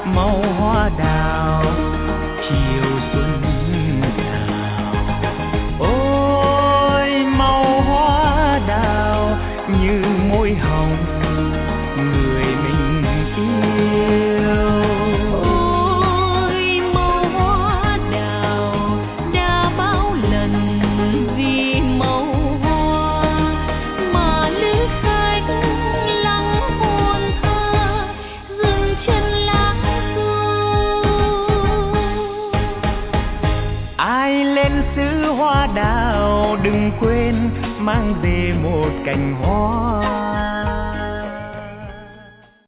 màu hoa đào chiều xuân đào. Ôi màu hoa đào như môi hồng người mình yêu. Ôi màu hoa đào đã bao lần vì màu hoa mà lữ khách lắng hồn thơ dừng chân lãng du. Ai lên xứ hoa đào đừng quên mang về một cành hoa